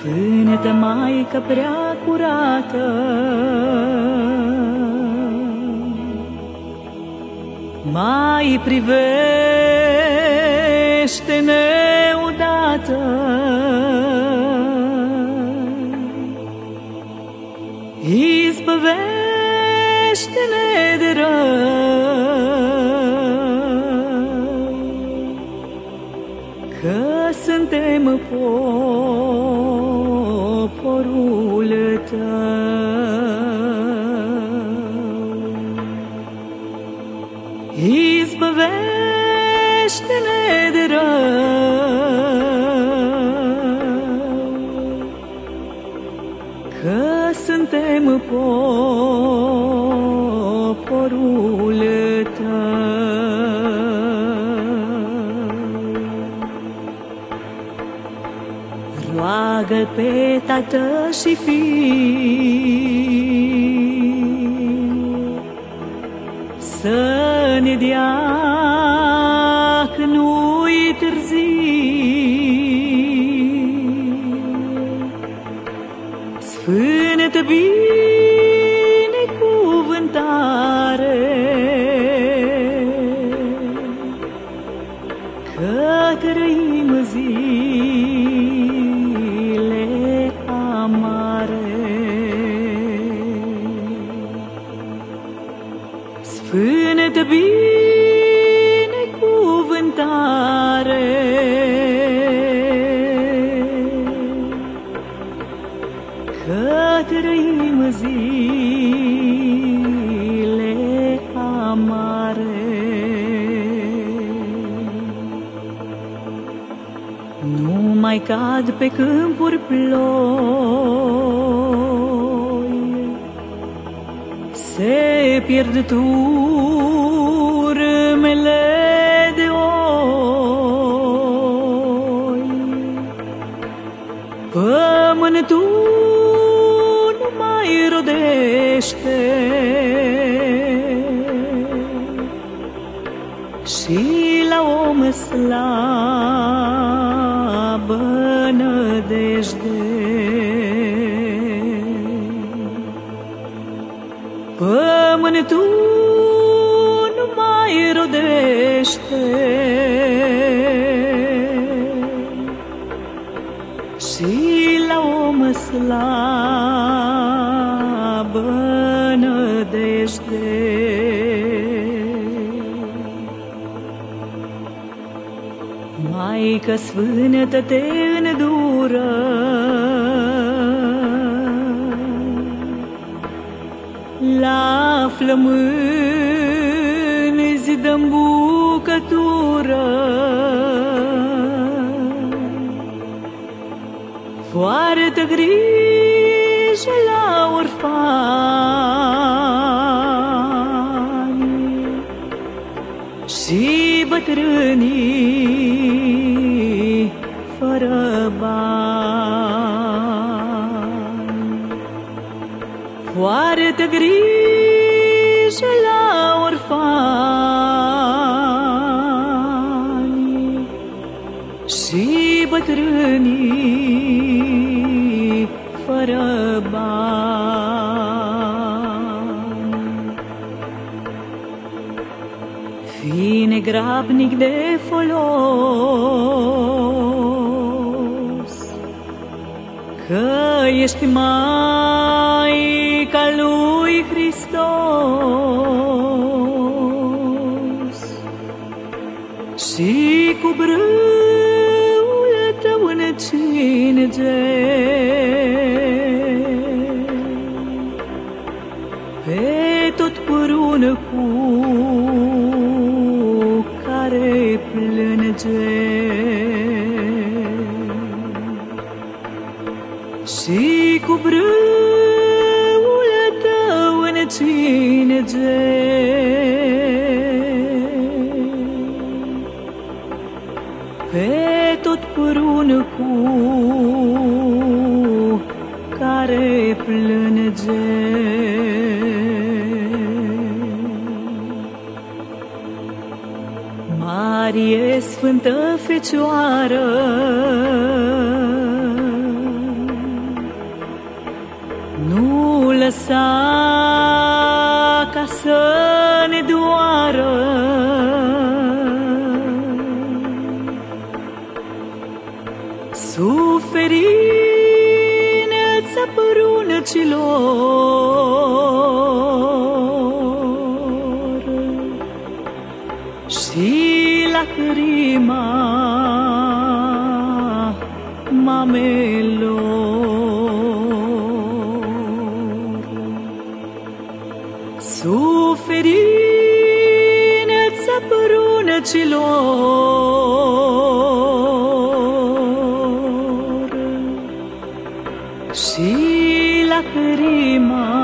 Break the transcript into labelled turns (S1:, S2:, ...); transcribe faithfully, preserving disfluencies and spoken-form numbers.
S1: Sfântă Maică prea curată, mai privește-ne odată, izbăvește-ne de rău, că suntem poporul tău. Izbăvește-ne de rău, că suntem poporul tău. Roagă-l pe Tată și Fiul să ne dea că nu-i târziu sfântă binecuvântare, că trăim zile amare. Sfântă binecuvântare, că trăim zile amare. Nu mai cad pe câmpuri ploi, se pierd turmele de oi, pământul nu mai rodește și la om slabă nădejde. Pământul nu mai rodește și la om slabă nădejde. Maică Sfântă, te îndură la flămânzi dă-n bucătură, poartă grijă la orfani și bătrânii fără bani. Poartă grijă la orfani și bătrânii fără bani. Fii grabnic de folos, că ești Maica lui Hristos și cu brâul tău încinge pe tot pruncul care plânge și cu brâul tău încinge pe tot pruncul care plânge. Marie, Sfântă Fecioară, Nu lăsa ca să ne doară suferința prunăcilor și lacrima mamelor. Suferința prunăcilor și lacrima